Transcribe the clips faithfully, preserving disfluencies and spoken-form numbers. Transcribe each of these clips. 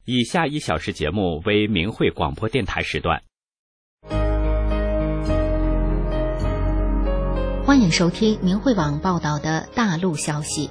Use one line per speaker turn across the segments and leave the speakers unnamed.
以下一小时节目为明慧广播电台时段。
欢迎收听明慧网报道的大陆消息。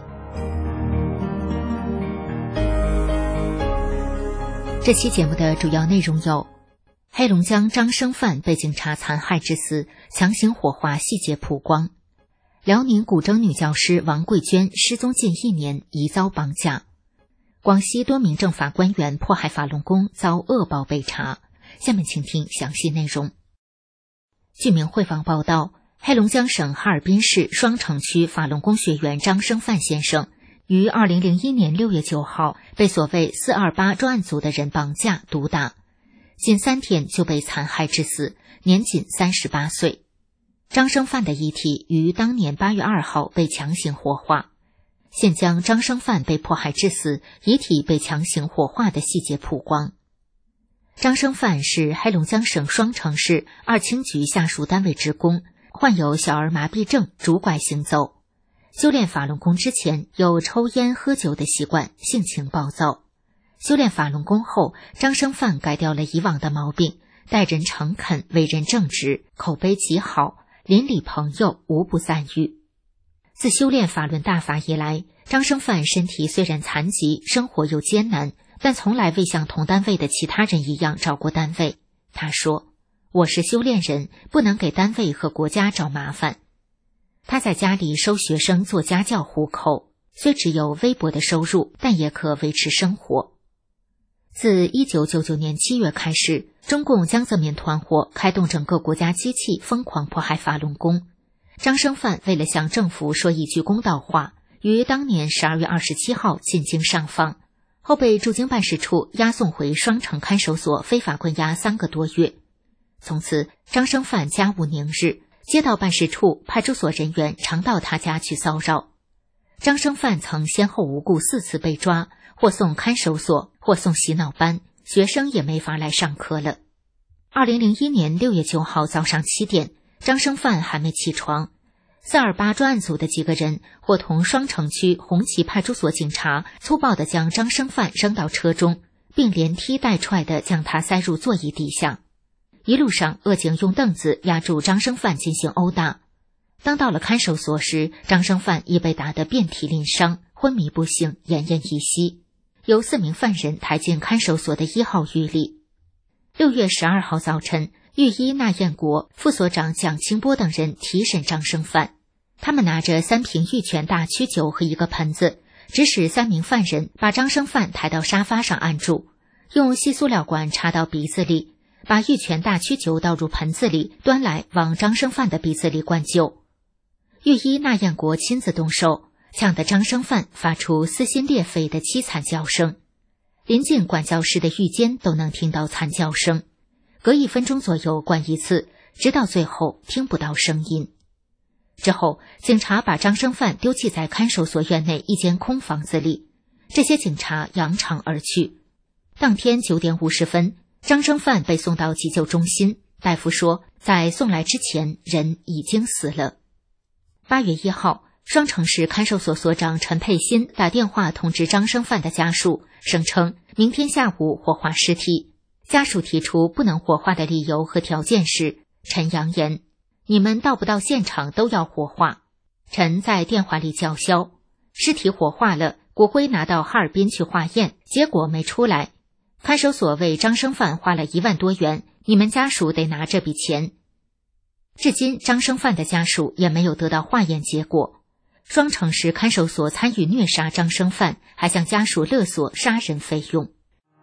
这期节目的主要内容有：黑龙江张生范被警察残害致死，强行火化细节曝光；辽宁古筝女教师王桂娟失踪近一年，疑遭绑架；广西多名政法官员迫害法轮功遭恶报被查。下面请听详细内容。据明慧网报道，黑龙江省哈尔滨市双城区法轮功学员张生范先生于二零零一年六月九号被所谓四二八专案组的人绑架毒打，仅三天就被残害致死，年仅三十八岁。张生范的遗体于当年八月二号被强行火化。现将张生范被迫害致死，遗体被强行火化的细节曝光。张生范是黑龙江省双城市二轻局下属单位职工，患有小儿麻痹症，拄拐行走。修炼法轮功之前有抽烟喝酒的习惯，性情暴躁。修炼法轮功后，张生范改掉了以往的毛病，待人诚恳，为人正直，口碑极好，邻里朋友无不赞誉。自修炼法轮大法以来，张生范身体虽然残疾，生活又艰难，但从来未像同单位的其他人一样找过单位。他说：“我是修炼人，不能给单位和国家找麻烦。”他在家里收学生做家教糊口，虽只有微薄的收入，但也可维持生活。自一九九九年七月开始，中共江泽民团伙开动整个国家机器，疯狂迫害法轮功。张生范为了向政府说一句公道话，于当年十二月二十七号进京上访，后被驻京办事处押送回双城看守所非法关押三个多月。从此，张生范家无宁日，街道办事处、派出所人员常到他家去骚扰。张生范曾先后无故四次被抓，或送看守所，或送洗脑班，学生也没法来上课了。二零零一年六月九号早上七点，张生范还没起床，四二八专案组的几个人伙同双城区红旗派出所警察粗暴地将张生范扔到车中，并连踢带踹地将他塞入座椅底下。一路上，恶警用凳子压住张生范进行殴打。当到了看守所时，张生范已被打得遍体鳞伤，昏迷不醒，奄奄一息，由四名犯人抬进看守所的一号狱里。六月十二号早晨，狱医纳彦国、副所长蒋清波等人提审张生范，他们拿着三瓶玉泉大曲酒和一个盆子，指使三名犯人把张生范抬到沙发上按住，用细塑料管插到鼻子里，把玉泉大曲酒倒入盆子里，端来往张生范的鼻子里灌酒。狱医纳彦国亲自动手，呛得张生范发出撕心裂肺的凄惨叫声，临近管教室的狱监都能听到惨叫声，隔一分钟左右灌一次，直到最后听不到声音。之后，警察把张生范丢弃在看守所院内一间空房子里，这些警察扬长而去。当天九点五十分，张生范被送到急救中心，大夫说，在送来之前，人已经死了。八月一号，双城市看守所所长陈佩新打电话通知张生范的家属，声称明天下午火化尸体。家属提出不能火化的理由和条件时，陈扬言：“你们到不到现场都要火化。”陈在电话里叫嚣：“尸体火化了，骨灰拿到哈尔滨去化验，结果没出来。看守所为张生范花了一万多元，你们家属得拿这笔钱。”至今，张生范的家属也没有得到化验结果。双城市看守所参与虐杀张生范，还向家属勒索杀人费用。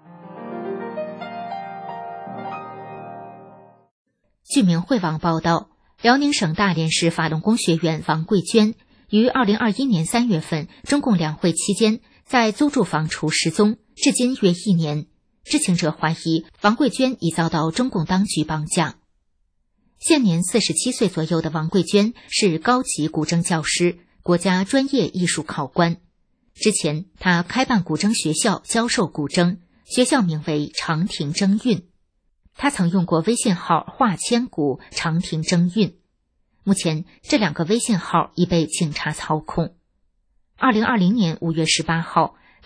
据明慧网报道，辽宁省大连市法轮功学员王桂娟于二零二一年三月份中共两会期间在租住房处失踪，至今约一年。知情者怀疑王桂娟已遭到中共当局绑架。现年四十七岁左右的王桂娟是高级古筝教师，国家专业艺术考官。之前，她开办古筝学校教授古筝，学校名为长亭筝韵。她曾用过微信号华千古、长亭筝韵。目前，这两个微信号已被警察操控。二零二零年五月十八号，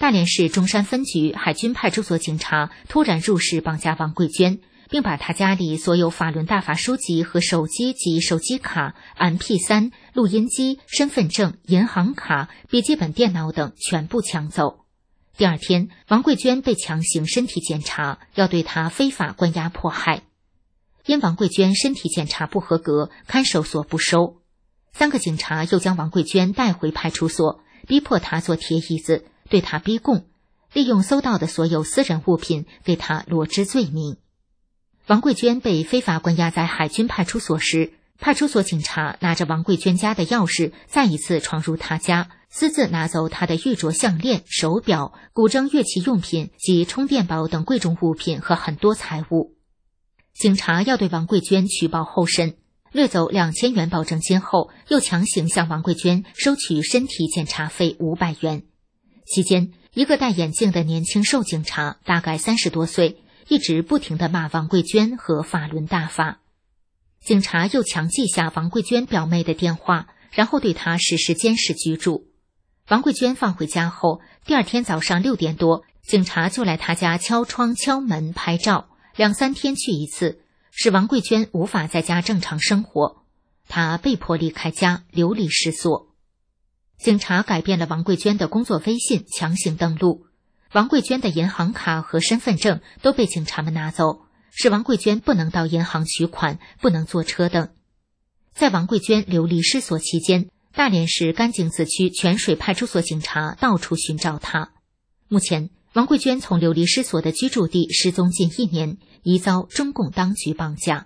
大连市中山分局海军派出所警察突然入室绑架王桂娟，并把她家里所有法轮大法书籍和手机及手机卡、M P 三、录音机、身份证、银行卡、笔记本电脑等全部抢走。第二天，王桂娟被强行身体检查，要对她非法关押迫害。因王桂娟身体检查不合格，看守所不收。三个警察又将王桂娟带回派出所，逼迫她做铁椅子，对她逼供，利用搜到的所有私人物品给她罗织罪名。王桂娟被非法关押在海军派出所时，派出所警察拿着王桂娟家的钥匙，再一次闯入她家，私自拿走她的玉镯项链、手表、古筝乐器用品及充电宝等贵重物品和很多财物。警察要对王桂娟取保候审，掠走两千元保证金后，又强行向王桂娟收取身体检查费五百元。期间，一个戴眼镜的年轻瘦警察，大概三十多岁，一直不停地骂王桂娟和法轮大法。警察又强记下王桂娟表妹的电话，然后对她实施监视居住。王桂娟放回家后，第二天早上六点多，警察就来她家敲窗、敲门、拍照，两三天去一次，使王桂娟无法在家正常生活。她被迫离开家，流离失所。警察改变了王桂娟的工作微信，强行登录。王桂娟的银行卡和身份证都被警察们拿走，使王桂娟不能到银行取款，不能坐车等。在王桂娟流离失所期间，大连市甘井子区泉水派出所警察到处寻找她。目前，王桂娟从流离失所的居住地失踪近一年，疑遭中共当局绑架。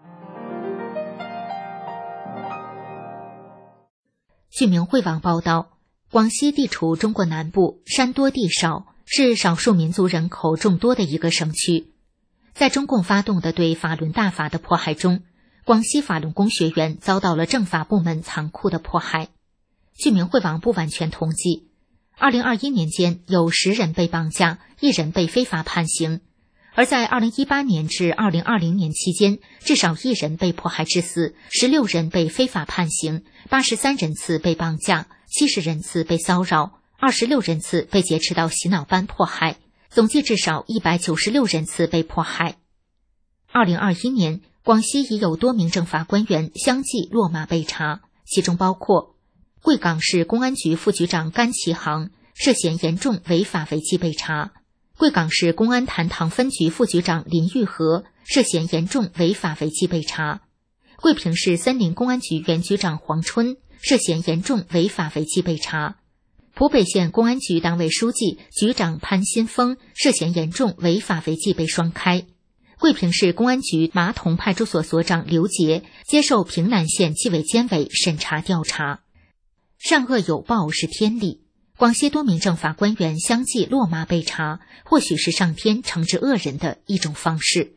据明慧网报道，广西地处中国南部，山多地少，是少数民族人口众多的一个省区。在中共发动的对法轮大法的迫害中，广西法轮功学员遭到了政法部门残酷的迫害。据明慧网不完全统计，二零二一年间有十人被绑架，一人被非法判刑。而在二零一八年至二零二零年期间，至少一人被迫害致死，十六人被非法判刑，八十三人次被绑架，七十人次被骚扰，二十六人次被劫持到洗脑班迫害，总计至少一百九十六人次被迫害。二零二一年，广西已有多名政法官员相继落马被查，其中包括贵港市公安局副局长甘其航涉嫌严重违法违纪被查，贵港市公安坛塘分局副局长林玉和涉嫌严重违法违纪被查，贵平市森林公安局原局长黄春涉嫌严重违法违纪被查，浦北县公安局党委书记、局长潘新峰涉嫌严重违法违纪被双开。贵平市公安局麻桐派出所所长刘杰接受平南县纪委监委审查调查。善恶有报是天理，广西多名政法官员相继落马被查，或许是上天惩治恶人的一种方式。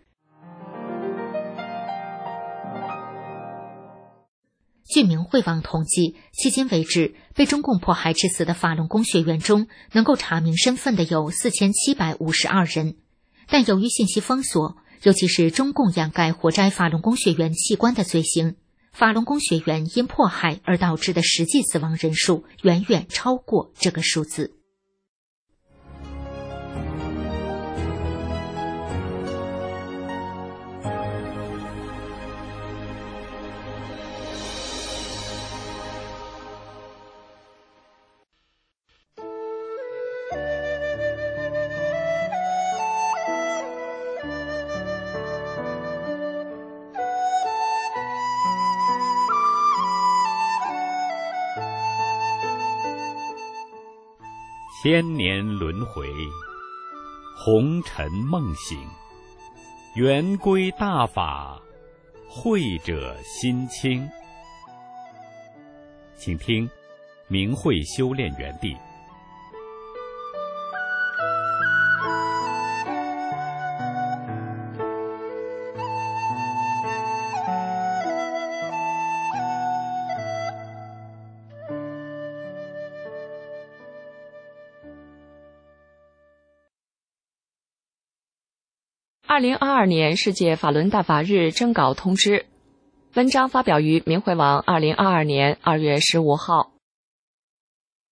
据明慧网统计，迄今为止，被中共迫害致死的法轮功学员中，能够查明身份的有四千七百五十二人。但由于信息封锁，尤其是中共掩盖活摘法轮功学员器官的罪行，法轮功学员因迫害而导致的实际死亡人数远远超过这个数字。
千年轮回，红尘梦醒，圆规大法，慧者心清。请听明慧修炼园地。
二零二二年世界法轮大法日征稿通知，文章发表于明慧网二零二二年二月十五号。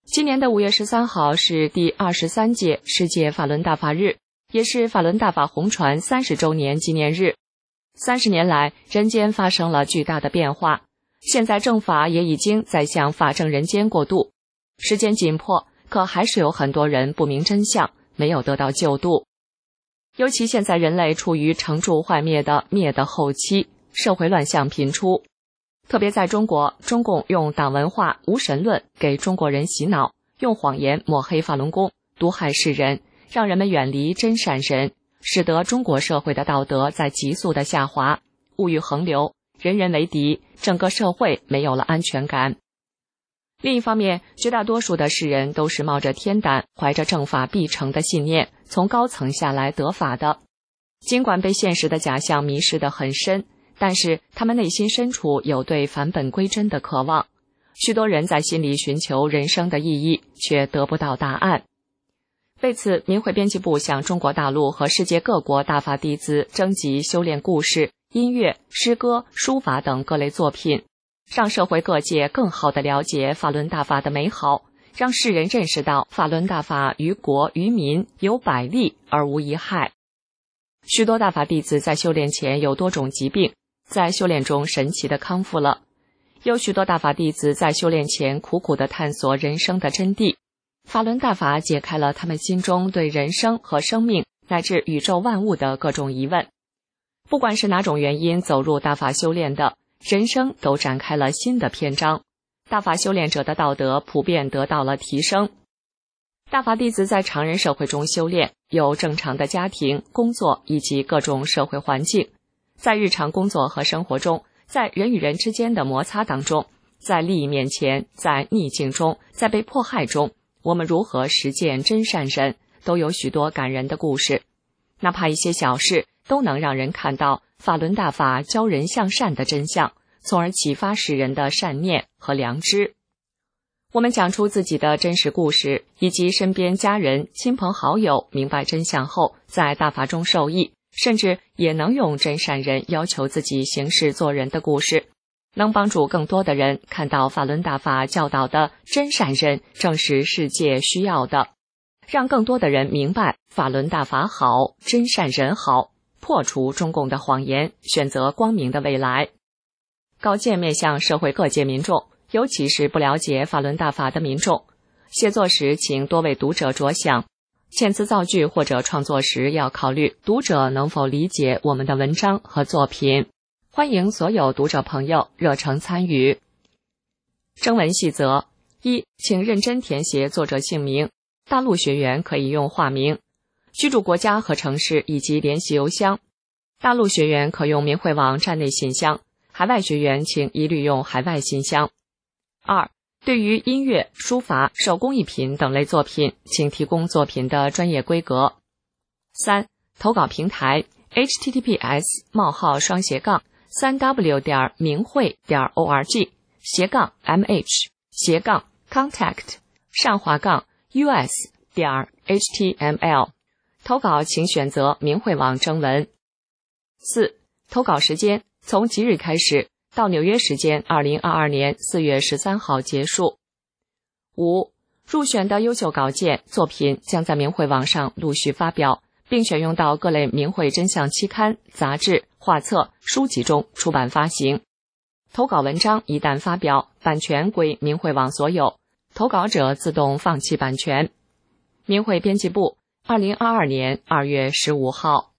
今年的五月十三号是第二十三届世界法轮大法日，也是法轮大法红传三十周年纪念日。三十年来，人间发生了巨大的变化，现在正法也已经在向法正人间过渡。时间紧迫，可还是有很多人不明真相，没有得到救度。尤其现在人类处于成住坏灭的灭的后期，社会乱象频出。特别在中国，中共用党文化、无神论给中国人洗脑，用谎言抹黑法轮功，毒害世人，让人们远离真善人，使得中国社会的道德在急速的下滑，物欲横流，人人为敌，整个社会没有了安全感。另一方面，绝大多数的世人都是冒着天胆，怀着正法必成的信念，从高层下来得法的。尽管被现实的假象迷失得很深，但是他们内心深处有对返本归真的渴望。许多人在心里寻求人生的意义，却得不到答案。为此，明慧编辑部向中国大陆和世界各国大法弟子征集修炼故事、音乐、诗歌、书法等各类作品，让社会各界更好地了解法轮大法的美好，让世人认识到法轮大法于国于民有百利而无一害。许多大法弟子在修炼前有多种疾病，在修炼中神奇地康复了。有许多大法弟子在修炼前苦苦地探索人生的真谛，法轮大法解开了他们心中对人生和生命乃至宇宙万物的各种疑问。不管是哪种原因走入大法修炼的，人生都展开了新的篇章，大法修炼者的道德普遍得到了提升。大法弟子在常人社会中修炼，有正常的家庭、工作以及各种社会环境。在日常工作和生活中，在人与人之间的摩擦当中，在利益面前，在逆境中，在被迫害中，我们如何实践真善忍，都有许多感人的故事。哪怕一些小事，都能让人看到法轮大法教人向善的真相，从而启发世人的善念和良知。我们讲出自己的真实故事，以及身边家人、亲朋好友明白真相后，在大法中受益，甚至也能用真善人要求自己行事做人的故事，能帮助更多的人看到法轮大法教导的真善人正是世界需要的，让更多的人明白法轮大法好，真善人好，破除中共的谎言，选择光明的未来。稿件面向社会各界民众，尤其是不了解法轮大法的民众，写作时请多为读者着想，遣词造句或者创作时要考虑读者能否理解我们的文章和作品。欢迎所有读者朋友热诚参与。征文细则：一，请认真填写作者姓名，大陆学员可以用化名，居住国家和城市以及联系邮箱。大陆学员可用明慧网站内信箱，海外学员请一律用海外信箱。二，对于音乐、书法、手工艺品等类作品，请提供作品的专业规格。三，投稿平台 H T T P S 冒号双斜杠三 W 点明慧点 O R G 斜杠 M H 斜杠 contact 上滑杠 U S 点 H T M L。投稿请选择明慧网征文。四，投稿时间从即日开始到纽约时间二零二二年四月十三号结束。五，入选的优秀稿件作品将在明慧网上陆续发表，并选用到各类明慧真相期刊、杂志、画册、书籍中出版发行。投稿文章一旦发表，版权归明慧网所有，投稿者自动放弃版权。明慧编辑部，二零二二年二月十五号。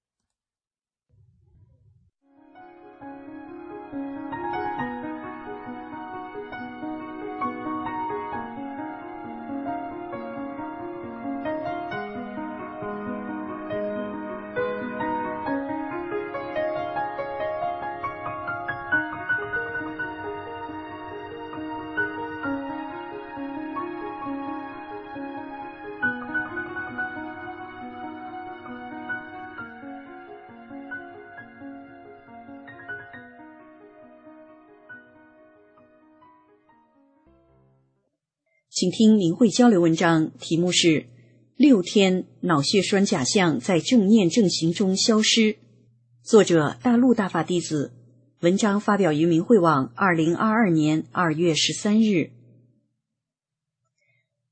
请听明慧交流文章，题目是六天脑血栓假象在正念正行中消失，作者大陆大法弟子，文章发表于明慧网二零二二年二月十三日。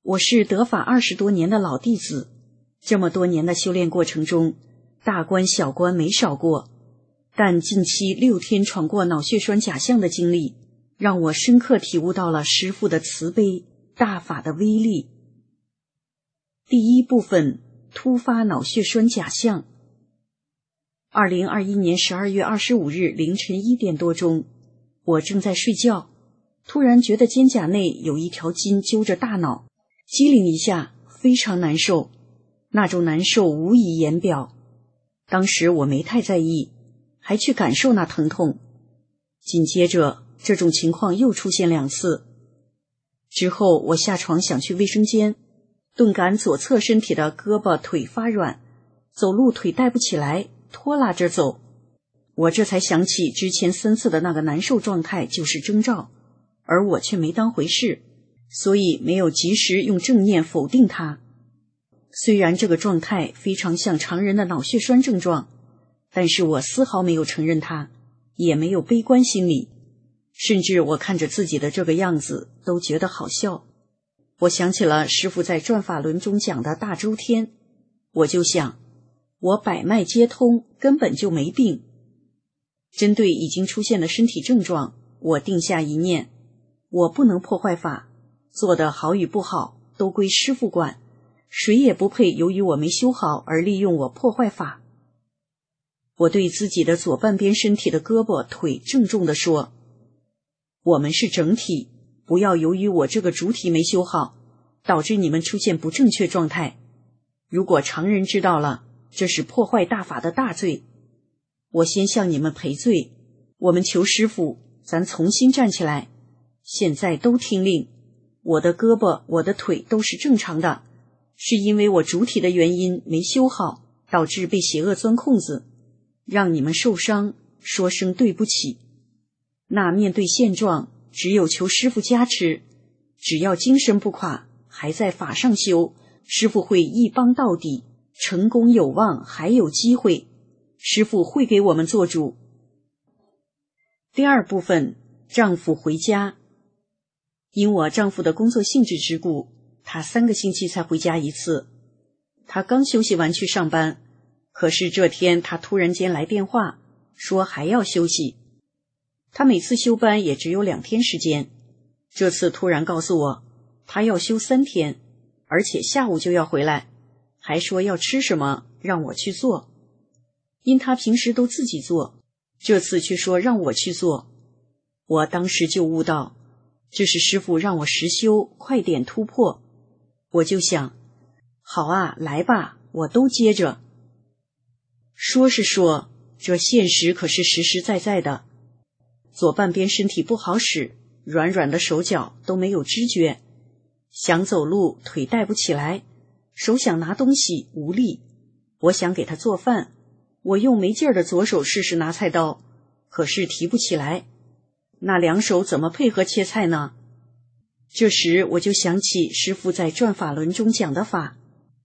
我是得法二十多年的老弟子，这么多年的修炼过程中，大关小关没少过，但近期六天闯过脑血栓假象的经历，让我深刻体悟到了师父的慈悲，大法的威力。第一部分，突发脑血栓假象。二零二一年十二月二十五日凌晨一点多钟，我正在睡觉，突然觉得肩胛内有一条筋揪着大脑，机灵一下，非常难受，那种难受无以言表。当时我没太在意，还去感受那疼痛。紧接着这种情况又出现两次，之后我下床想去卫生间，顿感左侧身体的胳膊腿发软，走路腿带不起来，拖拉着走。我这才想起之前三次的那个难受状态就是征兆，而我却没当回事，所以没有及时用正念否定它。虽然这个状态非常像常人的脑血栓症状，但是我丝毫没有承认它，也没有悲观心理，甚至我看着自己的这个样子都觉得好笑。我想起了师父在转法轮中讲的大周天，我就想，我百脉皆通，根本就没病。针对已经出现的身体症状，我定下一念，我不能破坏法，做得好与不好都归师父管，谁也不配由于我没修好而利用我破坏法。我对自己的左半边身体的胳膊腿郑重地说，我们是整体，不要由于我这个主体没修好，导致你们出现不正确状态。如果常人知道了，这是破坏大法的大罪。我先向你们赔罪，我们求师父，咱重新站起来。现在都听令，我的胳膊我的腿都是正常的，是因为我主体的原因没修好，导致被邪恶钻空子，让你们受伤，说声对不起。那面对现状，只有求师父加持，只要精神不垮，还在法上修，师父会一帮到底，成功有望，还有机会，师父会给我们做主。第二部分，丈夫回家。因我丈夫的工作性质之故，他三个星期才回家一次。他刚休息完去上班，可是这天他突然间来电话，说还要休息。他每次休班也只有两天时间，这次突然告诉我，他要休三天，而且下午就要回来，还说要吃什么，让我去做。因他平时都自己做，这次却说让我去做。我当时就悟到，这是师父让我实修，快点突破。我就想，好啊，来吧，我都接着。说是说，这现实可是实实在在的。左半边身体不好使，软软的手脚都没有知觉，想走路腿带不起来，手想拿东西无力。我想给他做饭，我用没劲儿的左手试试拿菜刀，可是提不起来，那两手怎么配合切菜呢？这时我就想起师父在转法轮中讲的法，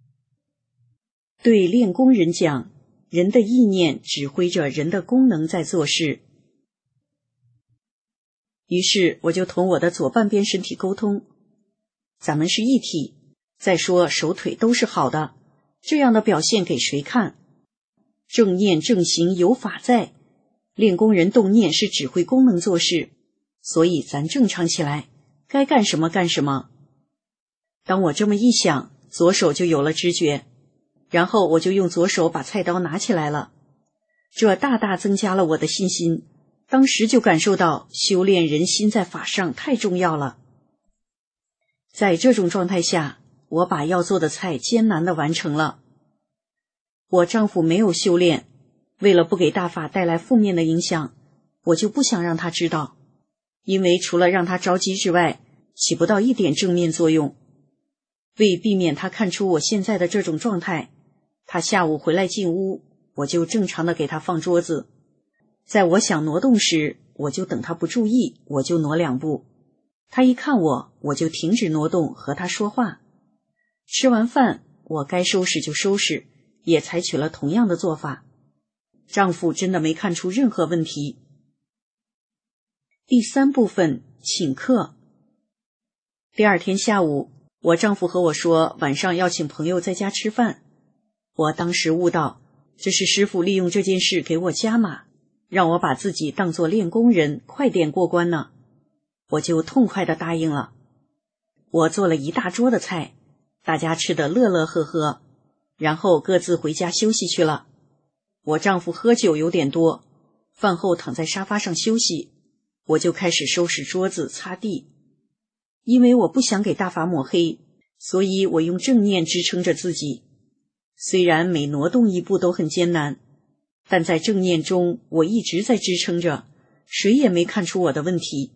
对练功人讲，人的意念指挥着人的功能在做事。于是我就同我的左半边身体沟通，咱们是一体，再说手腿都是好的，这样的表现给谁看？正念正行有法在，练功人动念是指挥功能做事，所以咱正常起来，该干什么干什么。当我这么一想，左手就有了知觉，然后我就用左手把菜刀拿起来了，这大大增加了我的信心。当时就感受到修炼人心在法上太重要了。在这种状态下，我把要做的菜艰难地完成了。我丈夫没有修炼，为了不给大法带来负面的影响，我就不想让他知道，因为除了让他着急之外，起不到一点正面作用。为避免他看出我现在的这种状态，他下午回来进屋，我就正常的给他放桌子。在我想挪动时，我就等他不注意，我就挪两步。他一看我，我就停止挪动，和他说话。吃完饭，我该收拾就收拾，也采取了同样的做法。丈夫真的没看出任何问题。第三部分，请客。第二天下午， 我丈夫和我说晚上要请朋友在家吃饭，我当时悟到，这是师父利用这件事给我加码，让我把自己当作练功人，快点过关呢。我就痛快地答应了。我做了一大桌的菜，大家吃得乐乐呵呵，然后各自回家休息去了。我丈夫喝酒有点多，饭后躺在沙发上休息，我就开始收拾桌子擦地。因为我不想给大法抹黑，所以我用正念支撑着自己。虽然每挪动一步都很艰难，但在正念中我一直在支撑着，谁也没看出我的问题。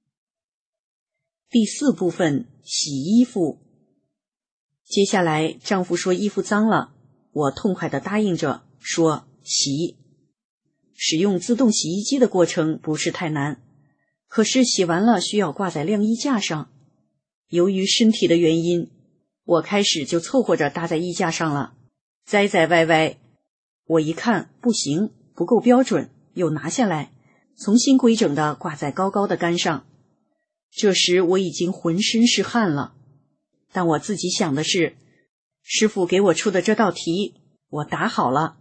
第四部分，洗衣服。接下来丈夫说衣服脏了，我痛快地答应着说洗。使用自动洗衣机的过程不是太难，可是洗完了需要挂在晾衣架上。由于身体的原因，我开始就凑合着搭在衣架上了，栽栽歪歪。我一看不行，不够标准，又拿下来，重新规整地挂在高高的杆上。这时我已经浑身是汗了，但我自己想的是，师父给我出的这道题，我答好了。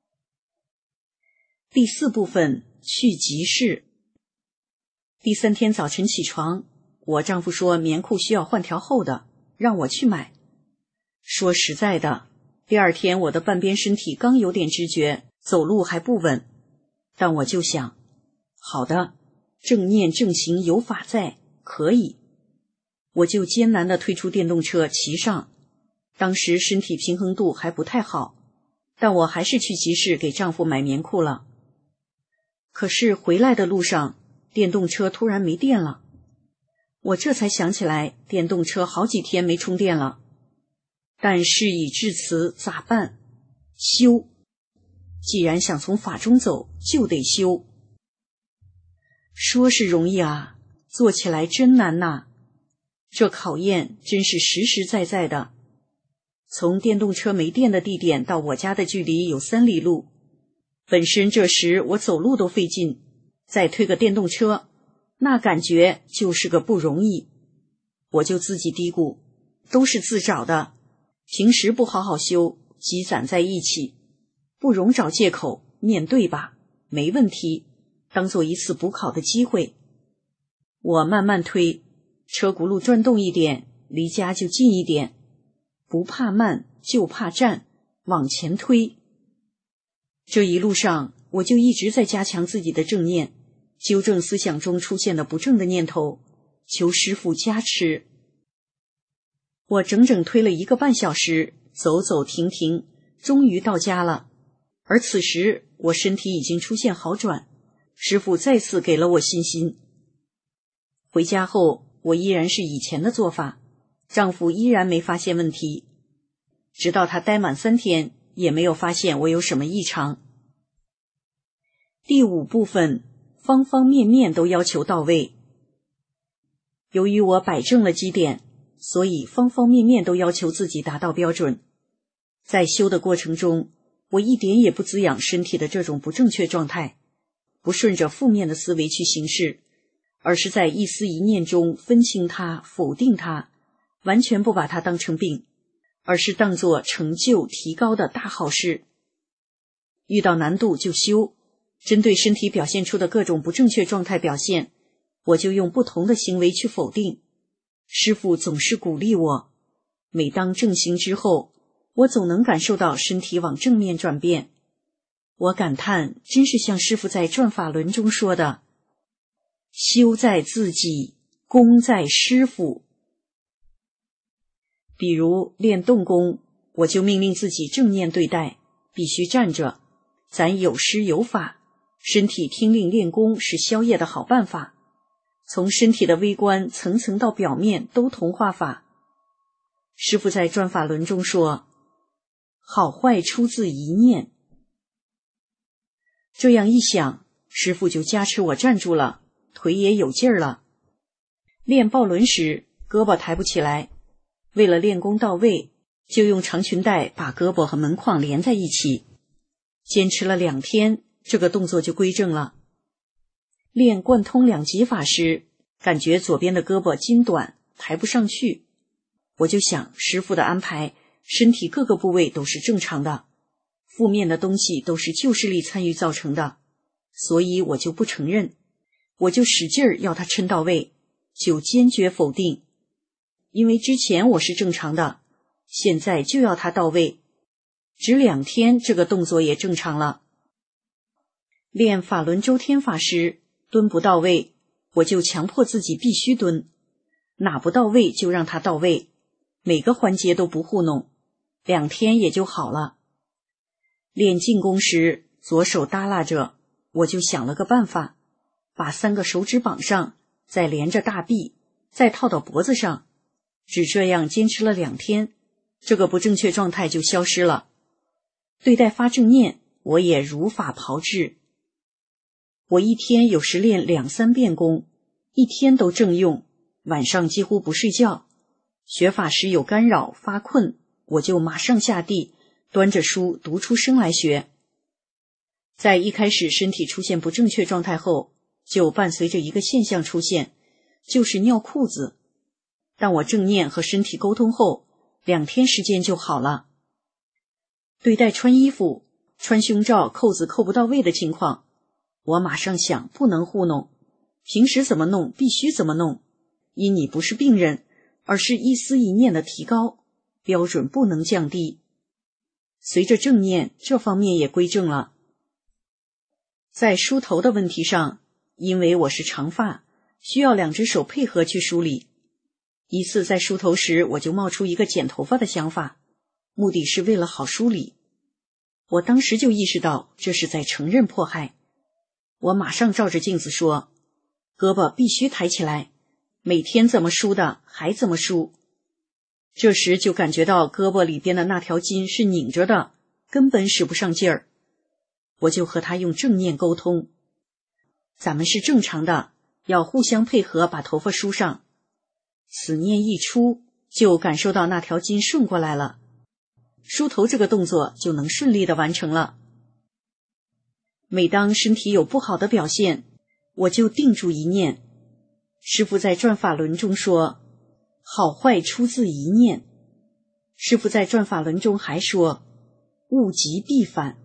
第四部分，去集市。第三天早晨起床，我丈夫说棉裤需要换条厚的，让我去买。说实在的，第二天我的半边身体刚有点知觉，走路还不稳，但我就想，好的，正念正行有法在，可以。我就艰难地推出电动车骑上，当时身体平衡度还不太好，但我还是去集市给丈夫买棉裤了。可是回来的路上，电动车突然没电了。我这才想起来，电动车好几天没充电了。但事已至此，咋办？修。既然想从法中走，就得修。说是容易啊，做起来真难呐。这考验真是实实在在的。从电动车没电的地点到我家的距离有三里路，本身这时我走路都费劲，再推个电动车，那感觉就是个不容易。我就自己嘀咕，都是自找的，平时不好好修，积攒在一起，不容找借口，面对吧，没问题，当做一次补考的机会。我慢慢推，车轱辘转动一点，离家就近一点，不怕慢，就怕站，往前推。这一路上，我就一直在加强自己的正念，纠正思想中出现的不正的念头，求师父加持。我整整推了一个半小时，走走停停，终于到家了。而此时我身体已经出现好转，师父再次给了我信心。回家后，我依然是以前的做法，丈夫依然没发现问题，直到他待满三天，也没有发现我有什么异常。第五部分，方方面面都要求到位。由于我摆正了基点，所以方方面面都要求自己达到标准。在修的过程中，我一点也不滋养身体的这种不正确状态，不顺着负面的思维去行事，而是在一思一念中分清它，否定它，完全不把它当成病，而是当作成就提高的大好事。遇到难度就修，针对身体表现出的各种不正确状态表现，我就用不同的行为去否定。师父总是鼓励我，每当正行之后，我总能感受到身体往正面转变。我感叹，真是像师父在转法轮中说的，修在自己，功在师父。比如练动功，我就命令自己正念对待，必须站着，咱有师有法，身体听令练功是消业的好办法。从身体的微观层层到表面都同化法。师父在转法轮中说，好坏出自一念。这样一想，师父就加持我站住了，腿也有劲儿了。练抱轮时，胳膊抬不起来，为了练功到位，就用长裙带把胳膊和门框连在一起。坚持了两天，这个动作就归正了。练贯通两极法时，感觉左边的胳膊筋短，抬不上去。 我就想师父的安排，身体各个部位都是正常的，负面的东西都是旧势力参与造成的，所以我就不承认，我就使劲儿要他抻到位，就坚决否定。因为之前我是正常的，现在就要他到位，只两天这个动作也正常了。练法轮周天法时，蹲不到位，我就强迫自己必须蹲，哪不到位就让他到位，每个环节都不糊弄，两天也就好了。练静功时，左手耷拉着，我就想了个办法，把三个手指绑上，再连着大臂，再套到脖子上，只这样坚持了两天，这个不正确状态就消失了。对待发正念，我也如法炮制。我一天有时练两三遍功，一天都正用，晚上几乎不睡觉。学法时有干扰发困，我就马上下地，端着书读出声来学。在一开始身体出现不正确状态后，就伴随着一个现象出现，就是尿裤子。当我正念和身体沟通后，两天时间就好了。对待穿衣服，穿胸罩扣子扣不到位的情况，我马上想不能糊弄，平时怎么弄必须怎么弄，因你不是病人，而是一思一念的提高，标准不能降低。随着正念，这方面也归正了。在梳头的问题上，因为我是长发，需要两只手配合去梳理。一次在梳头时，我就冒出一个剪头发的想法，目的是为了好梳理。我当时就意识到这是在承认迫害。我马上照着镜子说，胳膊必须抬起来，每天怎么梳的还怎么梳。这时就感觉到胳膊里边的那条筋是拧着的，根本使不上劲儿。我就和他用正念沟通，咱们是正常的，要互相配合把头发梳上。此念一出，就感受到那条筋顺过来了，梳头这个动作就能顺利的完成了。每当身体有不好的表现，我就定住一念。师父在转法轮中说，好坏出自一念。师父在转法轮中还说，物极必反。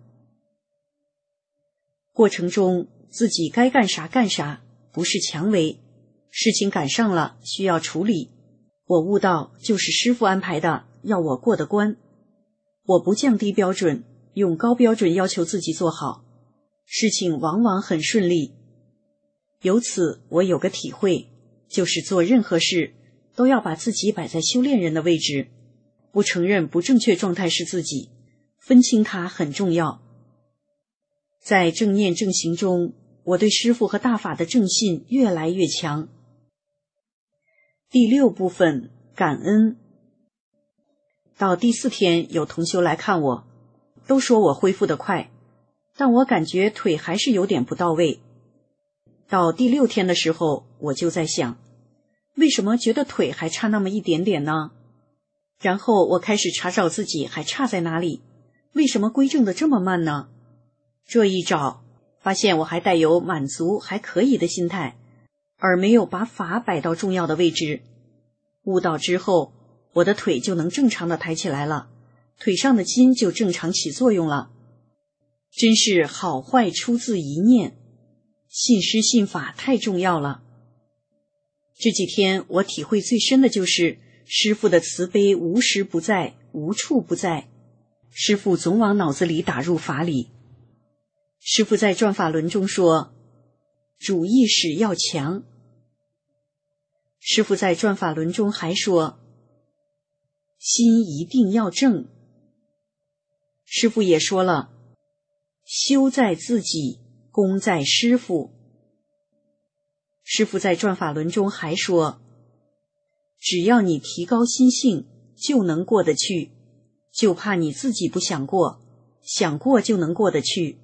过程中自己该干啥干啥，不是强为，事情赶上了需要处理，我悟到就是师父安排的，要我过得关。我不降低标准，用高标准要求自己做好，事情往往很顺利。由此我有个体会，就是做任何事都要把自己摆在修炼人的位置，不承认不正确状态是自己，分清它很重要。在正念正行中，我对师父和大法的正信越来越强。第六部分，感恩。到第四天，有同修来看我，都说我恢复得快，但我感觉腿还是有点不到位。到第六天的时候，我就在想，为什么觉得腿还差那么一点点呢？然后我开始查找自己还差在哪里，为什么归正的这么慢呢？这一找，发现我还带有满足还可以的心态，而没有把法摆到重要的位置。悟到之后，我的腿就能正常的抬起来了，腿上的筋就正常起作用了。真是好坏出自一念，信师信法太重要了。这几天我体会最深的就是师父的慈悲无时不在，无处不在，师父总往脑子里打入法理。师父在转法轮中说，主意识要强。师父在转法轮中还说，心一定要正。师父也说了，修在自己，功在师父。师父在转法轮中还说，只要你提高心性，就能过得去，就怕你自己不想过，想过就能过得去。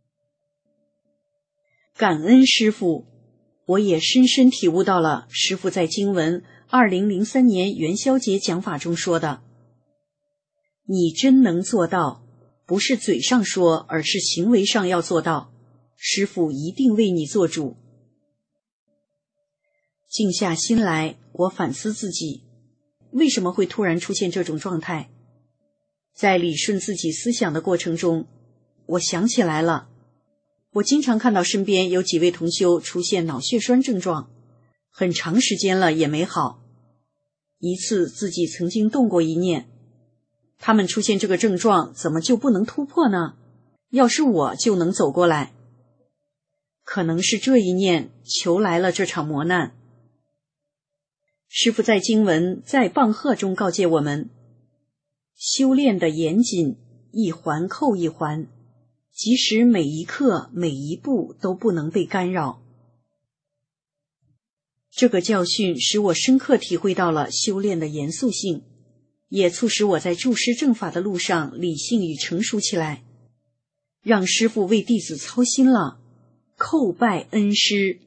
感恩师父，我也深深体悟到了师父在经文二零零三年元宵节讲法中说的，你真能做到，不是嘴上说，而是行为上要做到，师父一定为你做主。静下心来，我反思自己， 为什么会突然出现这种状态。在理顺自己思想的过程中，我想起来了，我经常看到身边有几位同修出现脑血栓症状，很长时间了也没好。一次自己曾经动过一念，他们出现这个症状怎么就不能突破呢？要是我就能走过来。可能是这一念求来了这场磨难。师父在经文在棒喝中告诫我们，修炼的严谨，一环扣一环，即使每一刻每一步都不能被干扰。这个教训使我深刻体会到了修炼的严肃性，也促使我在注师正法的路上理性与成熟起来，让师父为弟子操心了，叩拜恩师。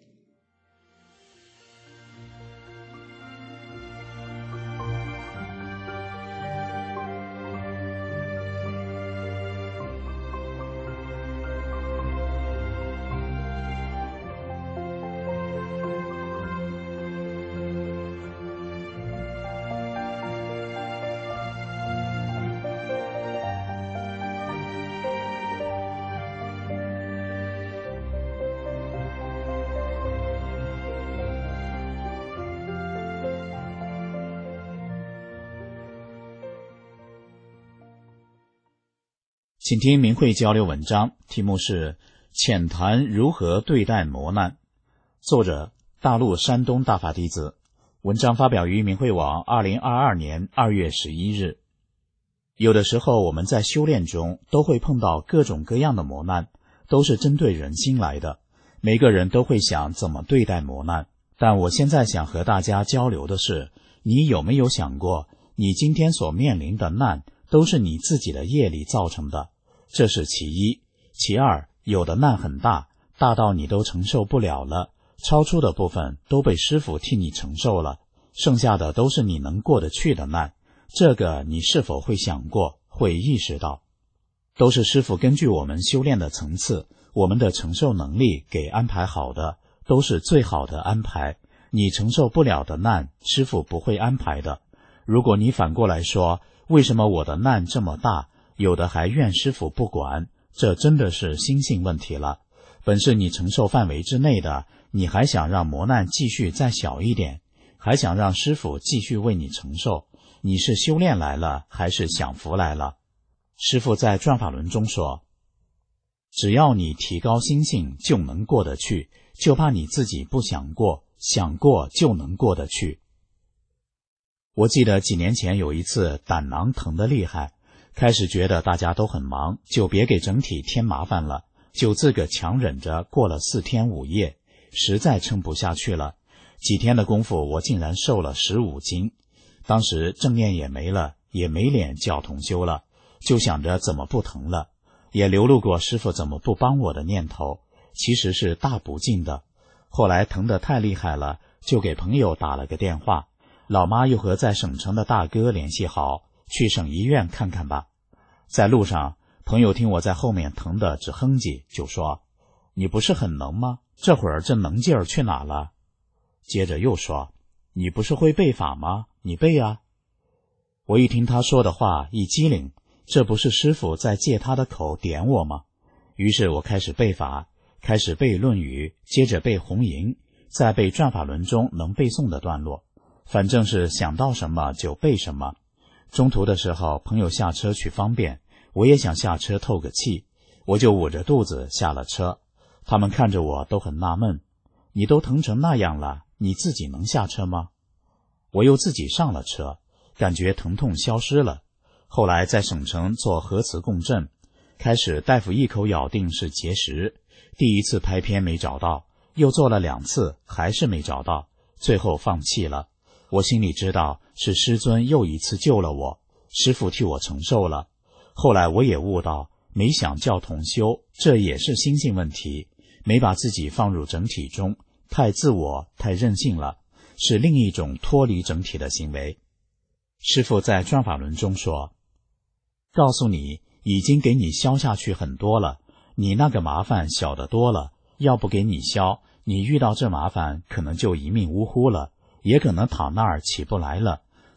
请听明慧交流文章，题目是浅谈如何对待磨难，作者大陆山东大法弟子，文章发表于明慧网二零二二年二月十一日。有的时候我们在修炼中都会碰到各种各样的磨难，都是针对人心来的，每个人都会想怎么对待磨难。但我现在想和大家交流的是，你有没有想过，你今天所面临的难都是你自己的业力造成的，这是其一。其二，有的难很大，大到你都承受不了了，超出的部分都被师父替你承受了，剩下的都是你能过得去的难。这个你是否会想过，会意识到，都是师父根据我们修炼的层次，我们的承受能力给安排好的，都是最好的安排。你承受不了的难，师父不会安排的。如果你反过来说，为什么我的难这么大，有的还怨师父不管，这真的是心性问题了。本是你承受范围之内的，你还想让磨难继续再小一点，还想让师父继续为你承受，你是修炼来了还是享福来了？师父在转法轮中说，只要你提高心性就能过得去，就怕你自己不想过，想过就能过得去。我记得几年前有一次胆囊疼得厉害，开始觉得大家都很忙，就别给整体添麻烦了，就自个强忍着过了四天五夜，实在撑不下去了。几天的功夫，我竟然瘦了十五斤。当时正念也没了，也没脸叫同修了，就想着怎么不疼了，也流露过师父怎么不帮我的念头，其实是大不敬的。后来疼得太厉害了，就给朋友打了个电话，老妈又和在省城的大哥联系好，去省医院看看吧。在路上，朋友听我在后面疼得直哼唧，就说，你不是很能吗？这会儿这能劲儿去哪了？接着又说，你不是会背法吗？你背啊。我一听他说的话一机灵，这不是师父在借他的口点我吗？于是我开始背法，开始背论语，接着背红吟，再背转法轮中能背诵的段落，反正是想到什么就背什么。中途的时候，朋友下车去方便，我也想下车透个气，我就捂着肚子下了车。他们看着我都很纳闷，你都疼成那样了，你自己能下车吗？我又自己上了车，感觉疼痛消失了。后来在省城做核磁共振，开始大夫一口咬定是结石，第一次拍片没找到，又做了两次还是没找到，最后放弃了。我心里知道是师尊又一次救了我，师父替我承受了。后来我也悟到，没想教同修，这也是心性问题，没把自己放入整体中，太自我太任性了，是另一种脱离整体的行为。师父在转法轮中说，告诉你已经给你消下去很多了，你那个麻烦小得多了，要不给你消，你遇到这麻烦可能就一命呜呼了，也可能躺那儿起不来了，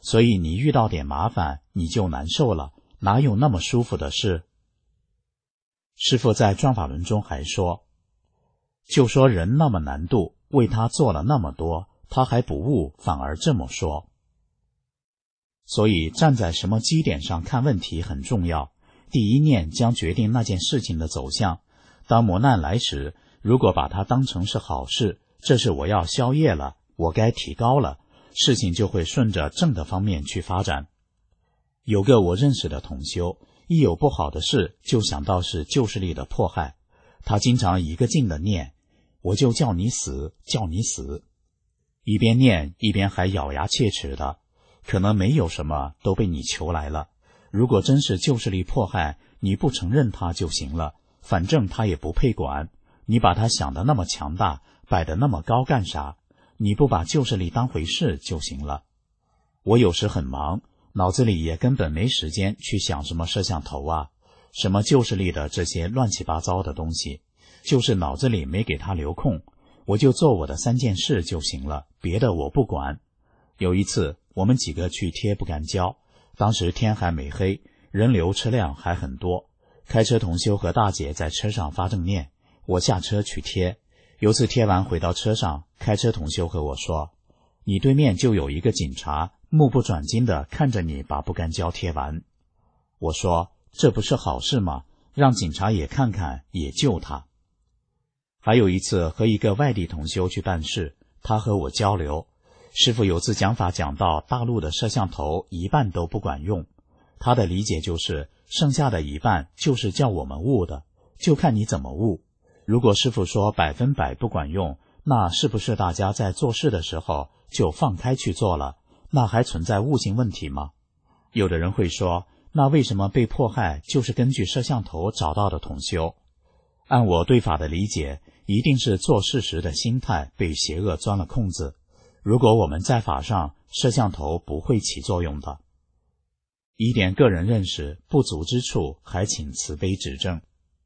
所以你遇到点麻烦你就难受了，哪有那么舒服的事？师父在转法轮中还说，就说人那么难度，为他做了那么多，他还不悟，反而这么说。所以站在什么基点上看问题很重要，第一念将决定那件事情的走向。当磨难来时，如果把它当成是好事，这是我要消业了，我该提高了，事情就会顺着正的方面去发展。有个我认识的同修，一有不好的事就想到是旧势力的迫害，他经常一个劲的念，我就叫你死，叫你死，一边念一边还咬牙切齿的，可能没有什么都被你求来了，如果真是旧势力迫害，你不承认他就行了，反正他也不配管，你把他想得那么强大，摆得那么高干啥？你不把旧势力当回事就行了。我有时很忙，脑子里也根本没时间去想什么摄像头啊，什么旧势力的这些乱七八糟的东西，就是脑子里没给他留空，我就做我的三件事就行了，别的我不管。有一次我们几个去贴不干胶，当时天还没黑，人流车辆还很多，开车同修和大姐在车上发正念，我下车去贴。有次贴完回到车上，开车同修和我说，你对面就有一个警察，目不转睛地看着你把不干胶贴完。我说，这不是好事吗？让警察也看看，也救他。还有一次和一个外地同修去办事，他和我交流，师父有次讲法讲到大陆的摄像头一半都不管用，他的理解就是剩下的一半就是叫我们悟的，就看你怎么悟。如果师父说百分百不管用，那是不是大家在做事的时候就放开去做了？那还存在悟性问题吗？有的人会说，那为什么被迫害就是根据摄像头找到的同修？按我对法的理解，一定是做事时的心态被邪恶钻了空子。如果我们在法上，摄像头不会起作用的。以点个人认识不足之处，还请慈悲指正。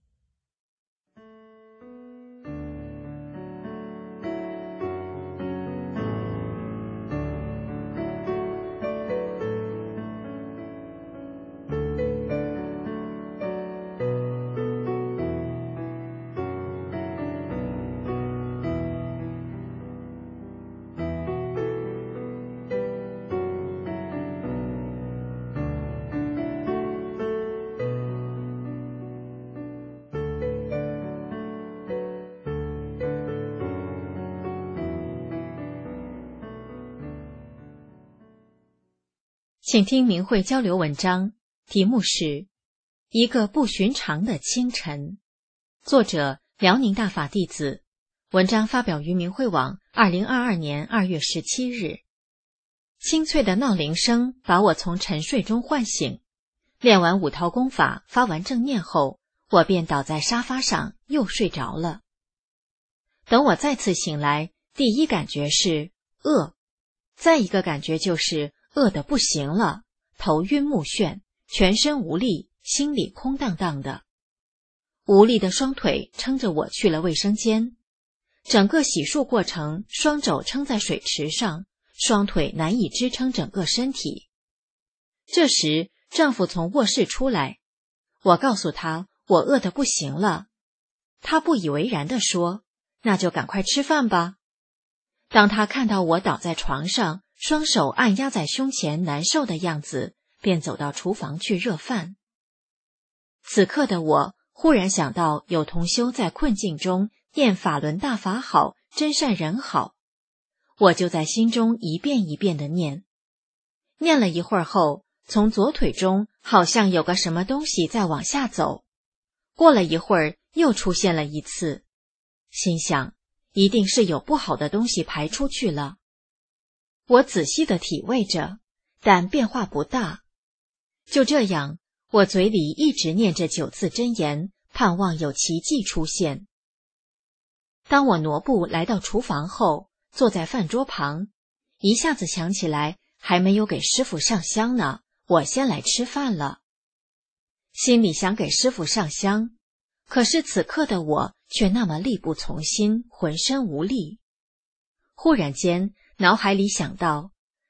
请听明慧交流文章，题目是《一个不寻常的清晨》，作者辽宁大法弟子，文章发表于明慧网，二零二二年二月十七日。清脆的闹铃声把我从沉睡中唤醒，练完五套功法，发完正念后，我便倒在沙发上又睡着了。等我再次醒来，第一感觉是饿，再一个感觉就是饿得不行了，头晕目眩，全身无力，心里空荡荡的。无力的双腿撑着我去了卫生间，整个洗漱过程，双肘撑在水池上，双腿难以支撑整个身体。这时丈夫从卧室出来，我告诉他我饿得不行了，他不以为然地说，那就赶快吃饭吧。当他看到我倒在床上，双手按压在胸前难受的样子，便走到厨房去热饭。此刻的我忽然想到有同修在困境中念法轮大法好，真善人好，我就在心中一遍一遍地念。念了一会儿后，从左腿中好像有个什么东西在往下走，过了一会儿又出现了一次，心想一定是有不好的东西排出去了。我仔细地体味着，但变化不大。就这样，我嘴里一直念着九字真言，盼望有奇迹出现。当我挪步来到厨房后，坐在饭桌旁，一下子想起来还没有给师父上香呢，我先来吃饭了。心里想给师父上香，可是此刻的我却那么力不从心，浑身无力。忽然间脑海里想到，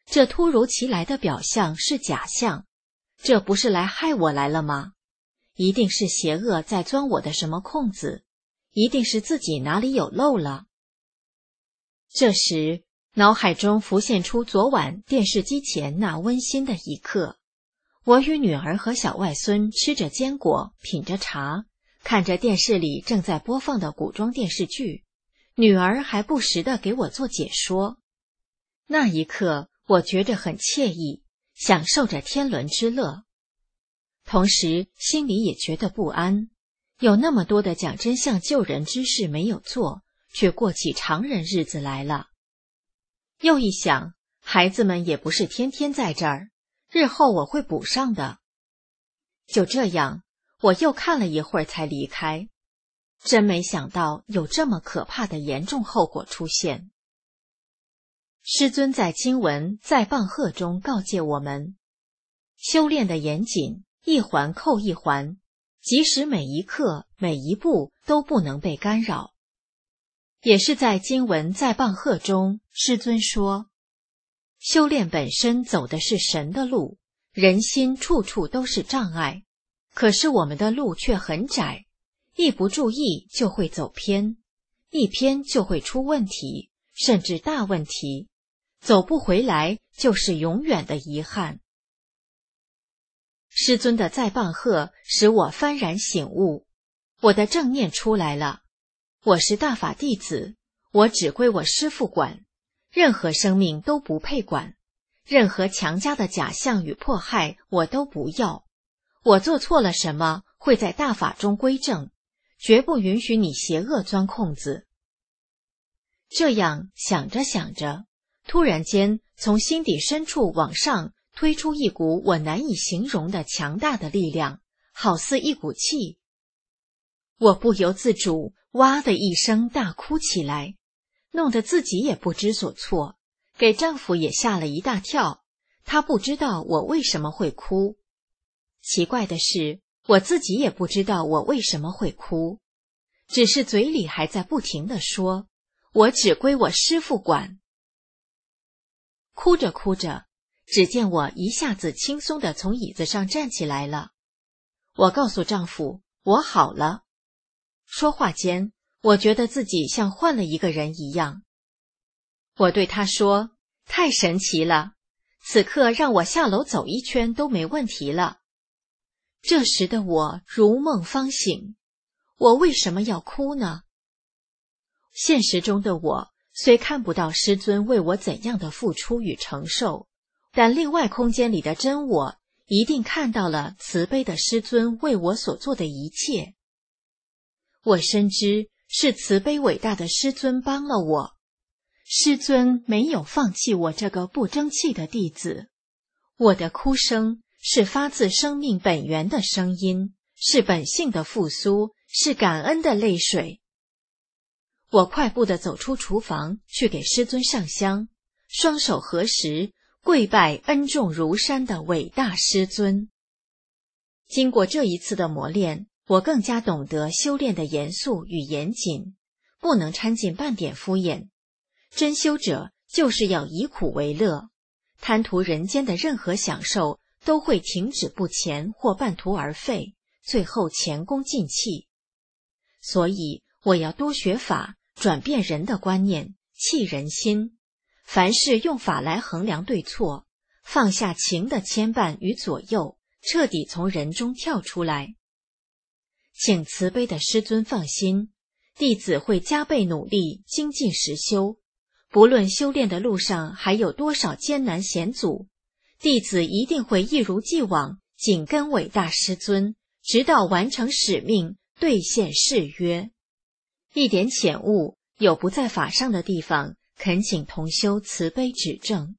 这突如其来的表象是假象，这不是来害我来了吗？一定是邪恶在钻我的什么空子，一定是自己哪里有漏了。这时，脑海中浮现出昨晚电视机前那温馨的一刻，我与女儿和小外孙吃着坚果，品着茶，看着电视里正在播放的古装电视剧，女儿还不时地给我做解说。那一刻，我觉着很惬意，享受着天伦之乐，同时心里也觉得不安，有那么多的讲真相救人之事没有做，却过起常人日子来了。又一想，孩子们也不是天天在这儿，日后我会补上的。就这样，我又看了一会儿才离开。真没想到有这么可怕的严重后果出现。师尊在经文在棒喝中告诫我们，修炼的严谨，一环扣一环，即使每一刻每一步都不能被干扰。也是在经文在棒喝中，师尊说，修炼本身走的是神的路，人心处处都是障碍，可是我们的路却很窄，一不注意就会走偏，一偏就会出问题，甚至大问题，走不回来就是永远的遗憾。师尊的在棒喝使我幡然醒悟，我的正念出来了。我是大法弟子，我只归我师父管，任何生命都不配管，任何强加的假象与迫害我都不要。我做错了什么，会在大法中归正，绝不允许你邪恶钻空子。这样想着想着，突然间从心底深处往上推出一股我难以形容的强大的力量，好似一股气。我不由自主哇的一声大哭起来，弄得自己也不知所措，给丈夫也吓了一大跳，他不知道我为什么会哭。奇怪的是，我自己也不知道我为什么会哭，只是嘴里还在不停地说，我只归我师父管。哭着哭着，只见我一下子轻松地从椅子上站起来了。我告诉丈夫，我好了。说话间，我觉得自己像换了一个人一样。我对他说，太神奇了，此刻让我下楼走一圈都没问题了。这时的我如梦方醒，我为什么要哭呢？现实中的我虽看不到师尊为我怎样的付出与承受，但另外空间里的真我一定看到了慈悲的师尊为我所做的一切。我深知是慈悲伟大的师尊帮了我，师尊没有放弃我这个不争气的弟子。我的哭声是发自生命本源的声音，是本性的复苏，是感恩的泪水。我快步地走出厨房，去给师尊上香，双手合十，跪拜恩重如山的伟大师尊。经过这一次的磨练，我更加懂得修炼的严肃与严谨，不能掺进半点敷衍。真修者就是要以苦为乐，贪图人间的任何享受都会停止不前或半途而废，最后前功尽弃。所以我要多学法，转变人的观念，弃人心。凡事用法来衡量对错，放下情的牵绊与左右，彻底从人中跳出来。请慈悲的师尊放心，弟子会加倍努力，精进实修。不论修炼的路上还有多少艰难险阻，弟子一定会一如既往紧跟伟大师尊，直到完成使命，兑现誓约。一点浅悟，有不在法上的地方，恳请同修慈悲指正。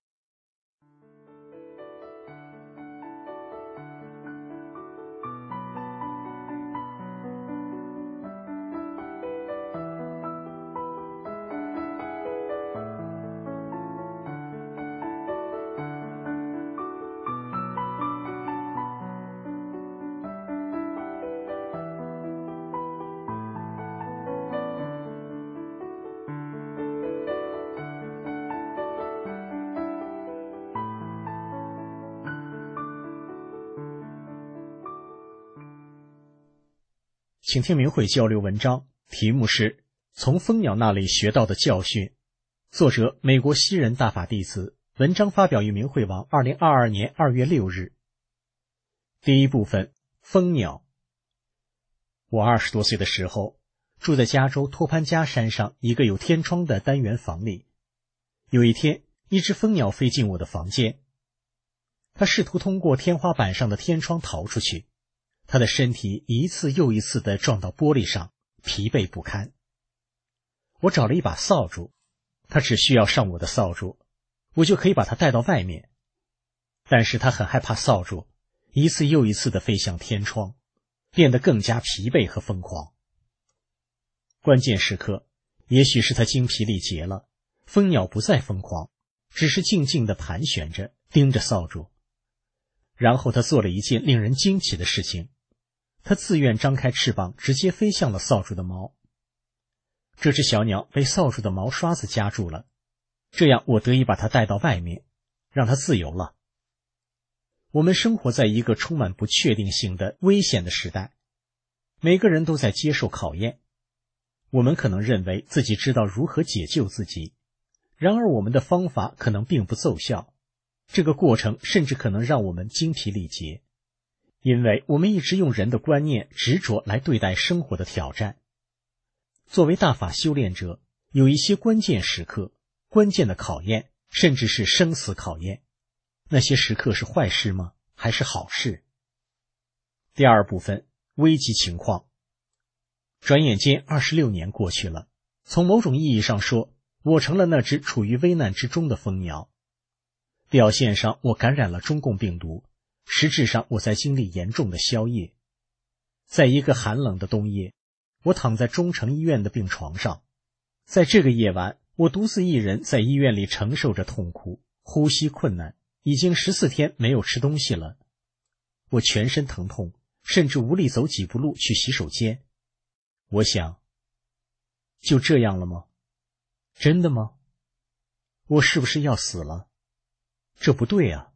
请听明慧交流文章，题目是从蜂鸟那里学到的教训，作者美国西人大法弟子，文章发表于明慧网二零二二年二月六日。第一部分，蜂鸟。我二十多岁的时候，住在加州托潘加山上一个有天窗的单元房里。有一天，一只蜂鸟飞进我的房间，它试图通过天花板上的天窗逃出去，它的身体一次又一次地撞到玻璃上，疲惫不堪。我找了一把扫帚，它只需要上我的扫帚，我就可以把它带到外面。但是它很害怕扫帚，一次又一次地飞向天窗，变得更加疲惫和疯狂。关键时刻，也许是它精疲力竭了，蜂鸟不再疯狂，只是静静地盘旋着，盯着扫帚。然后它做了一件令人惊奇的事情，它自愿张开翅膀，直接飞向了扫帚的毛。这只小鸟被扫帚的毛刷子夹住了，这样我得以把它带到外面，让它自由了。我们生活在一个充满不确定性的危险的时代，每个人都在接受考验。我们可能认为自己知道如何解救自己，然而我们的方法可能并不奏效，这个过程甚至可能让我们精疲力竭，因为我们一直用人的观念执着来对待生活的挑战。作为大法修炼者，有一些关键时刻、关键的考验，甚至是生死考验。那些时刻是坏事吗？还是好事？第二部分，危急情况。转眼间二十六年过去了，从某种意义上说，我成了那只处于危难之中的蜂鸟。表现上我感染了中共病毒，实质上我在经历严重的宵夜。在一个寒冷的冬夜，我躺在中城医院的病床上，在这个夜晚，我独自一人在医院里承受着痛苦，呼吸困难，已经十四天没有吃东西了。我全身疼痛，甚至无力走几步路去洗手间。我想，就这样了吗？真的吗？我是不是要死了？这不对啊。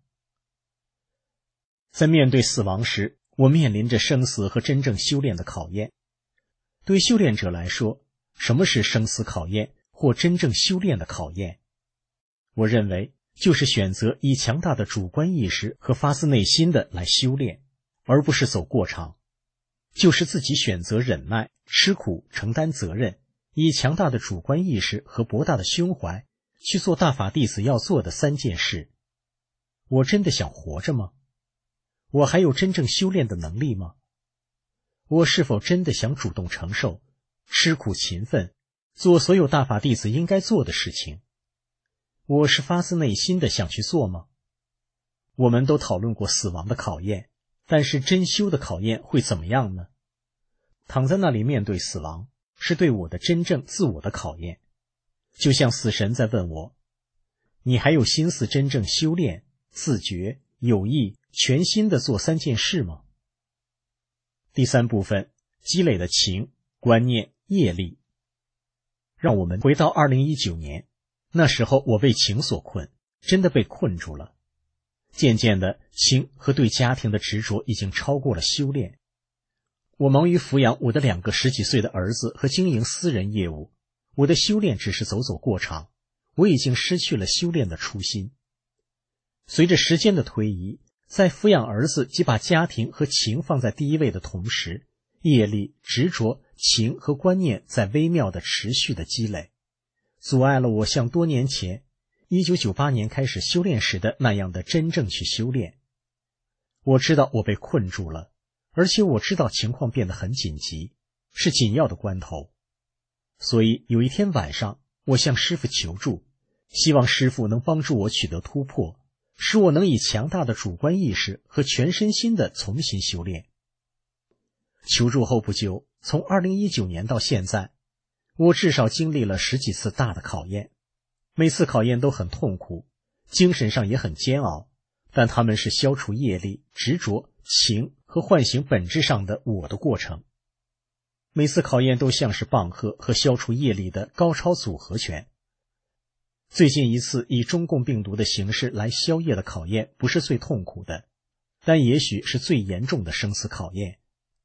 在面对死亡时，我面临着生死和真正修炼的考验。对修炼者来说，什么是生死考验或真正修炼的考验？我认为就是选择以强大的主观意识和发自内心的来修炼，而不是走过场。就是自己选择忍耐、吃苦、承担责任，以强大的主观意识和博大的胸怀去做大法弟子要做的三件事。我真的想活着吗？我还有真正修炼的能力吗？我是否真的想主动承受、吃苦勤奋，做所有大法弟子应该做的事情？我是发自内心的想去做吗？我们都讨论过死亡的考验，但是真修的考验会怎么样呢？躺在那里面对死亡，是对我的真正自我的考验。就像死神在问我，你还有心思真正修炼、自觉、有意、全心的做三件事吗？第三部分，积累的情、观念、业力。让我们回到二零一九年，那时候我被情所困，真的被困住了。渐渐的，情和对家庭的执着已经超过了修炼。我忙于抚养我的两个十几岁的儿子和经营私人业务，我的修炼只是走走过场，我已经失去了修炼的初心。随着时间的推移，在抚养儿子及把家庭和情放在第一位的同时，业力、执着、情和观念在微妙的持续的积累，阻碍了我像多年前一九九八年开始修炼时的那样的真正去修炼。我知道我被困住了，而且我知道情况变得很紧急，是紧要的关头。所以有一天晚上，我向师父求助，希望师父能帮助我取得突破，使我能以强大的主观意识和全身心的重新修炼。求助后不久，从二零一九年到现在，我至少经历了十几次大的考验，每次考验都很痛苦，精神上也很煎熬，但它们是消除业力、执着、情和唤醒本质上的我的过程。每次考验都像是棒喝和消除业力的高超组合拳。最近一次以中共病毒的形式来消业的考验不是最痛苦的，但也许是最严重的生死考验。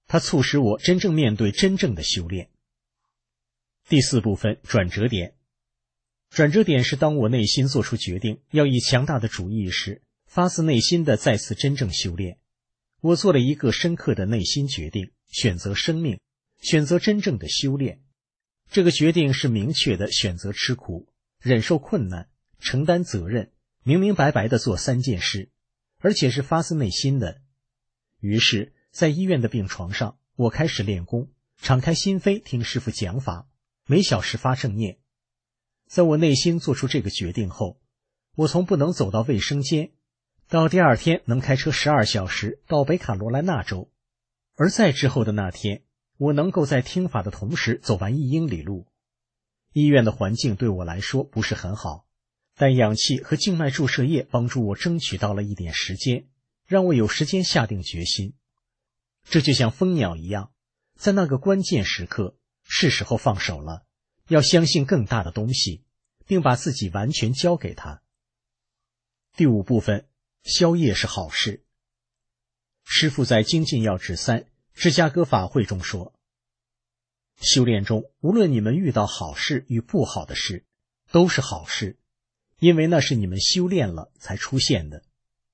它促使我真正面对真正的修炼。第四部分，转折点。转折点是当我内心做出决定，要以强大的主意时，发自内心的再次真正修炼。我做了一个深刻的内心决定，选择生命，选择真正的修炼。这个决定是明确的选择吃苦，忍受困难，承担责任，明明白白地做三件事，而且是发自内心的。于是在医院的病床上，我开始练功，敞开心扉听师父讲法，每小时发正念。在我内心做出这个决定后，我从不能走到卫生间，到第二天能开车十二小时到北卡罗来纳州，而在之后的那天，我能够在听法的同时走完一英里路。医院的环境对我来说不是很好，但氧气和静脉注射液帮助我争取到了一点时间，让我有时间下定决心。这就像蜂鸟一样，在那个关键时刻，是时候放手了，要相信更大的东西，并把自己完全交给他。第五部分，宵夜是好事。师父在《精进要旨三》芝加哥法会中说，修炼中无论你们遇到好事与不好的事，都是好事，因为那是你们修炼了才出现的。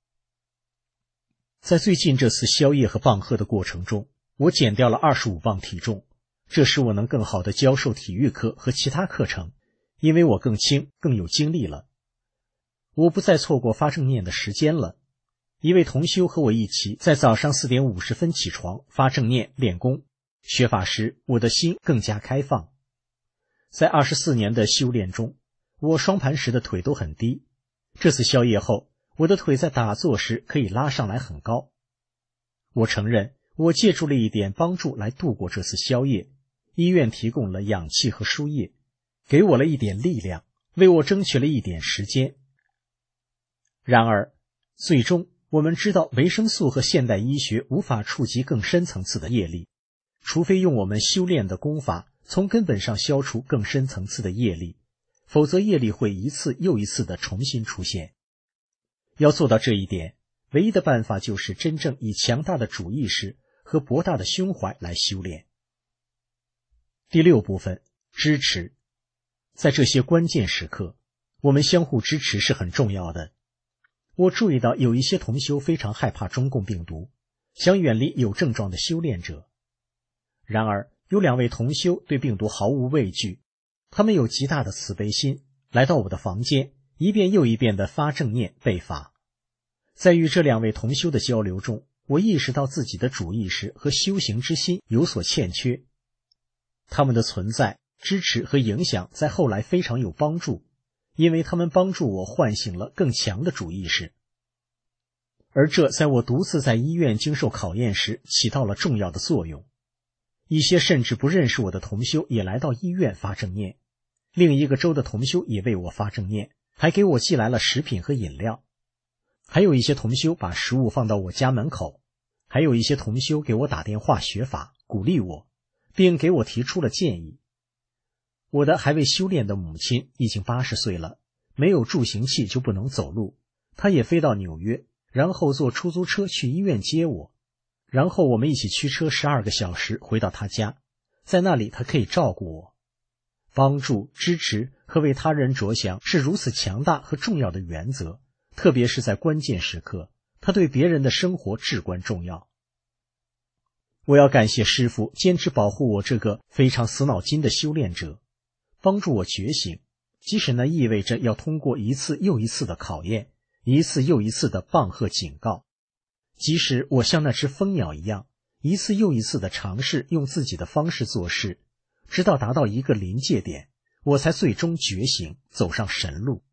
在最近这次宵夜和棒喝的过程中，我减掉了二十五磅体重，这使我能更好地教授体育课和其他课程，因为我更轻更有精力了。我不再错过发正念的时间了。一位同修和我一起在早上四点五十分起床发正念练功，学法时我的心更加开放。在二十四年的修炼中，我双盘时的腿都很低，这次宵夜后，我的腿在打坐时可以拉上来很高。我承认我借助了一点帮助来度过这次宵夜，医院提供了氧气和输液，给我了一点力量，为我争取了一点时间。然而最终我们知道维生素和现代医学无法触及更深层次的业力，除非用我们修炼的功法从根本上消除更深层次的业力，否则业力会一次又一次地重新出现。要做到这一点，唯一的办法就是真正以强大的主意识和博大的胸怀来修炼。第六部分，支持。在这些关键时刻，我们相互支持是很重要的。我注意到有一些同修非常害怕中共病毒，想远离有症状的修炼者。然而有两位同修对病毒毫无畏惧，他们有极大的慈悲心，来到我的房间，一遍又一遍地发正念背法。在与这两位同修的交流中，我意识到自己的主意识和修行之心有所欠缺。他们的存在、支持和影响在后来非常有帮助，因为他们帮助我唤醒了更强的主意识。而这在我独自在医院经受考验时起到了重要的作用。一些甚至不认识我的同修也来到医院发正念，另一个州的同修也为我发正念，还给我寄来了食品和饮料。还有一些同修把食物放到我家门口，还有一些同修给我打电话学法，鼓励我，并给我提出了建议。我的还未修炼的母亲已经八十岁了，没有助行器就不能走路，她也飞到纽约，然后坐出租车去医院接我，然后我们一起驱车十二个小时回到她家，在那里她可以照顾我。帮助、支持和为他人着想是如此强大和重要的原则，特别是在关键时刻，它对别人的生活至关重要。我要感谢师父坚持保护我这个非常死脑筋的修炼者，帮助我觉醒，即使那意味着要通过一次又一次的考验，一次又一次的棒喝警告，即使我像那只蜂鸟一样，一次又一次的尝试用自己的方式做事，直到达到一个临界点，我才最终觉醒，走上神路。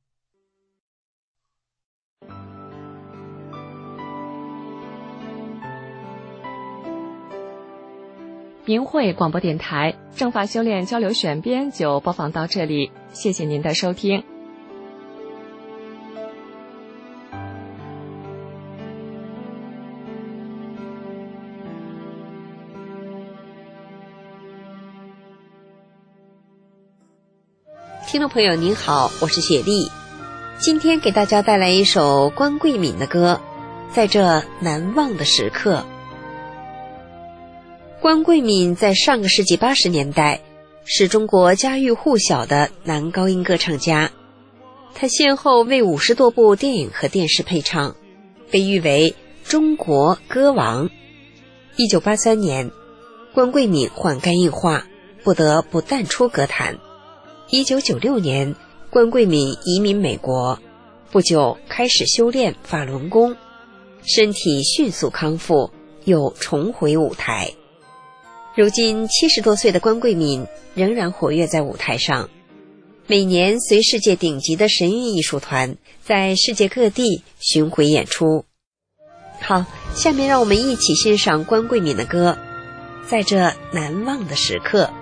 明慧广播电台正法修炼交流选编就播放到这里，谢谢您的收听。
听众朋友您好，我是雪莉，今天给大家带来一首关桂敏的歌，在这难忘的时刻。 关桂敏在上个世纪八十年代是中国家喻户晓的男高音歌唱家，他先后为五十多部电影和电视配唱，被誉为中国歌王。一九八三年，关桂敏患肝硬化，不得不淡出歌坛。一九九六年，关桂敏移民美国，不久开始修炼法轮功，身体迅速康复，又重回舞台。如今七十多岁的关桂敏仍然活跃在舞台上，每年随世界顶级的神韵艺术团在世界各地巡回演出。好，下面让我们一起欣赏关桂敏的歌，在这难忘的时刻。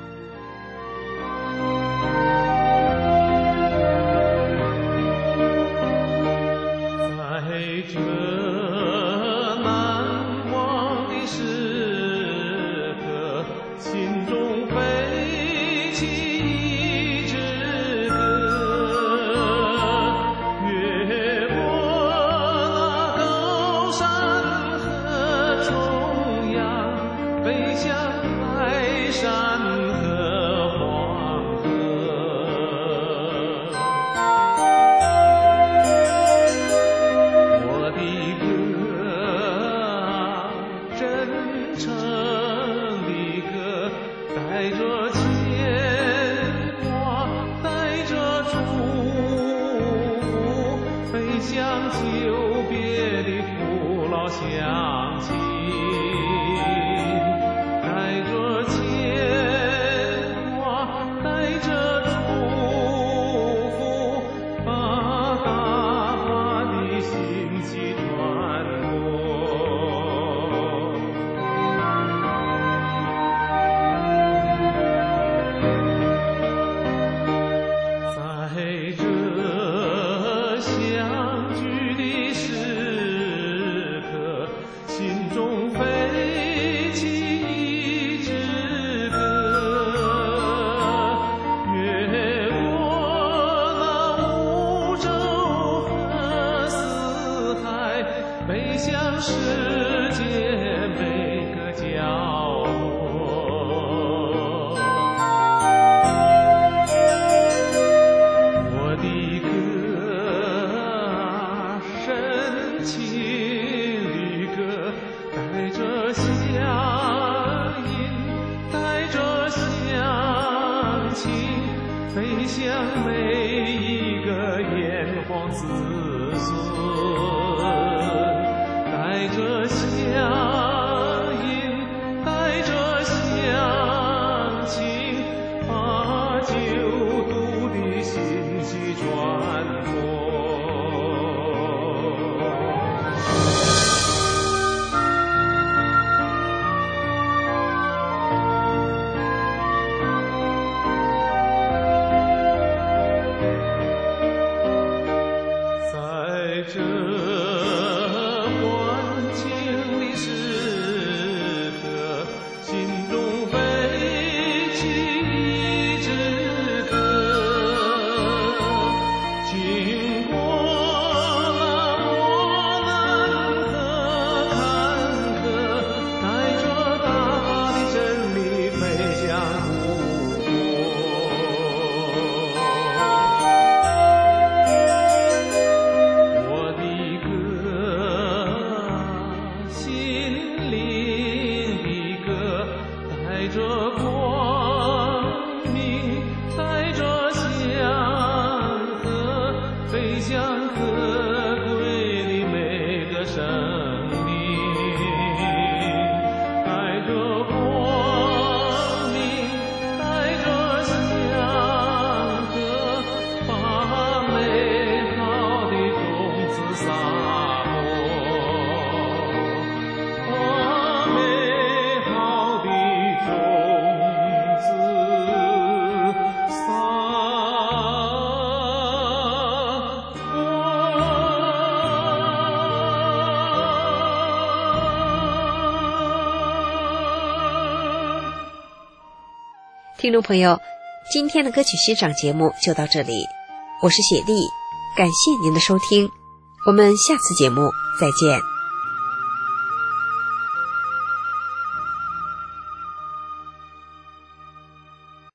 听众朋友，今天的歌曲欣赏节目就到这里，我是雪莉，感谢您的收听，我们下次节目再见。